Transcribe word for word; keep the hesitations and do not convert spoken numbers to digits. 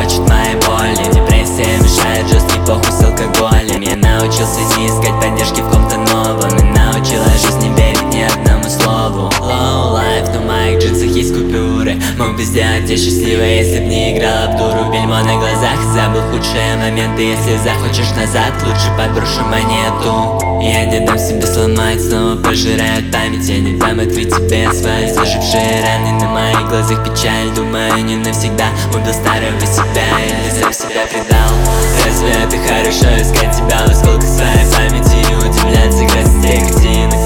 хочет моей боли. Депрессия мешает, жесткий похуй с алкоголем. Я научился не искать поддержки в ком-то новом, и научила жизнь не верить ни одному слову. Low life, но в моих джинсах есть купюры. Мог бы сделать тебя счастливой, если б не играла в дуру. Бельмо на глазах, забыл худшие моменты. Если захочешь назад, лучше подброшу монету. Я не дам себя сломать, снова пожирает память. Я не дам открыть тебе свои зажившие раны. На моих глазах печаль, думаю, не навсегда убил старого себя или сам себя предал. Разве это хорошо, искать тебя в осколках своей памяти и удивляться красоте картинок?